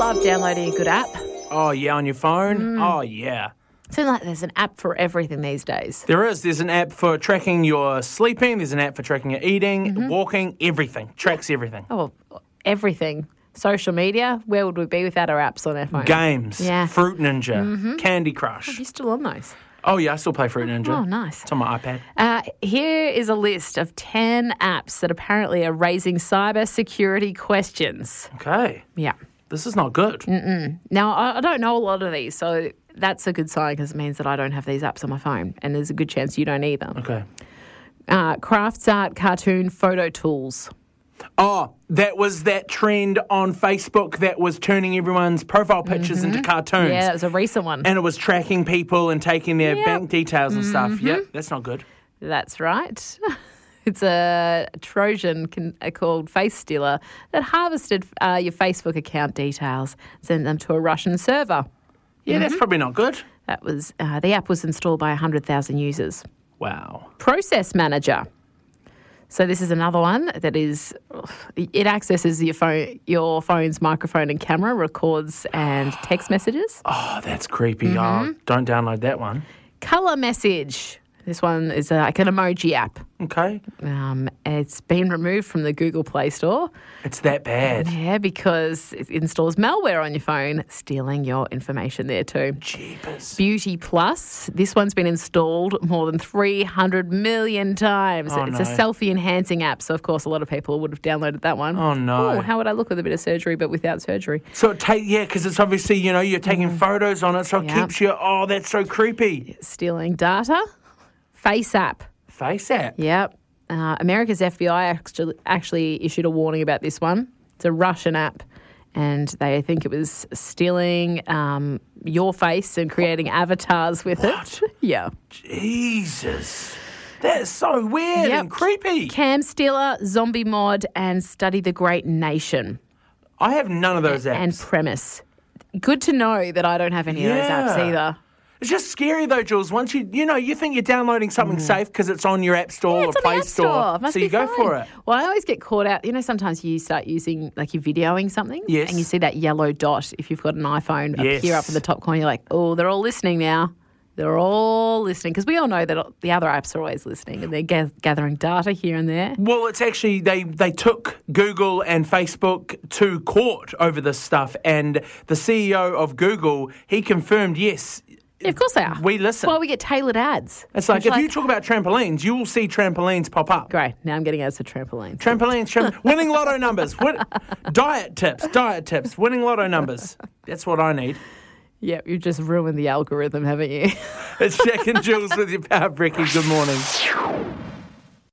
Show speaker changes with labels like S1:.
S1: love downloading a good app.
S2: Oh, yeah, on your phone? Oh, yeah.
S1: It seems like there's an app for everything these days.
S2: There is. There's an app for tracking your sleeping. There's an app for tracking your eating, walking, everything. Tracks everything.
S1: Oh, everything. Social media, where would we be without our apps on our phone?
S2: Games.
S1: Yeah.
S2: Fruit Ninja. Candy Crush.
S1: You're still on those.
S2: Oh, yeah, I still play Fruit Ninja.
S1: Oh, nice.
S2: It's on my iPad.
S1: Here is a list of 10 apps that apparently are raising cyber security questions.
S2: Okay.
S1: Yeah.
S2: This is not good.
S1: Now, I don't know a lot of these, so that's a good sign because it means that I don't have these apps on my phone, and there's a good chance you don't either.
S2: Okay.
S1: Crafts art, cartoon, photo tools.
S2: Oh, that was that trend on Facebook that was turning everyone's profile pictures into cartoons.
S1: Yeah, that was a recent one.
S2: And it was tracking people and taking their
S1: Yep.
S2: bank details and stuff. Yep, that's not good.
S1: That's right. It's a Trojan called Face Stealer that harvested your Facebook account details, sent them to a Russian server.
S2: Yeah, that's probably not good.
S1: That was the app was installed by 100,000 users.
S2: Wow.
S1: Process Manager. So this is another one that is, it accesses your phone's microphone and camera, records and text messages.
S2: Oh, that's creepy. Oh, don't download that one.
S1: Color Message. This one is like an emoji app.
S2: Okay.
S1: It's been removed from the Google Play Store.
S2: It's that bad.
S1: Yeah, because it installs malware on your phone, stealing your information there too.
S2: Jeepers.
S1: Beauty Plus. This one's been installed more than 300 million times.
S2: Oh,
S1: it's
S2: no.
S1: a selfie-enhancing app, so of course a lot of people would have downloaded that one.
S2: Oh, no.
S1: Oh, how would I look with a bit of surgery but without surgery?
S2: So because it's obviously, you're taking photos on it, so it
S1: Yep.
S2: keeps you, oh, that's so creepy.
S1: Stealing data. Face App.
S2: Face app.
S1: Yep. America's FBI actually issued a warning about this one. It's a Russian app, and they think it was stealing your face and creating avatars with it. Yeah.
S2: Jesus. That is so weird and creepy.
S1: Cam Stealer, Zombie Mod, and Study the Great Nation.
S2: I have none of those apps.
S1: And Premise. Good to know that I don't have any of those apps either.
S2: It's just scary though, Jules. Once you think you're downloading something safe because it's on your app store or
S1: It's on the
S2: Play
S1: App Store. Must
S2: so
S1: be
S2: you go
S1: fine.
S2: for it.
S1: Well, I always get caught out. Sometimes you start using, like you're videoing something.
S2: Yes.
S1: And you see that yellow dot if you've got an iPhone
S2: Yes.
S1: appear up in the top corner. You're like, oh, they're all listening now. They're all listening. Because we all know that the other apps are always listening and they're gathering data here and there.
S2: Well, it's actually, they took Google and Facebook to court over this stuff, and the CEO of Google, he confirmed, yes,
S1: Yeah, of course they are.
S2: we listen.
S1: Well, we get tailored ads.
S2: It's like, if you talk about trampolines, you will see trampolines pop up.
S1: Great. Now I'm getting ads for trampolines.
S2: Winning lotto numbers, diet tips, winning lotto numbers. That's what I need.
S1: Yep, you've just ruined the algorithm, haven't you?
S2: It's Jack and Jules with your Power Brekkie. Good morning.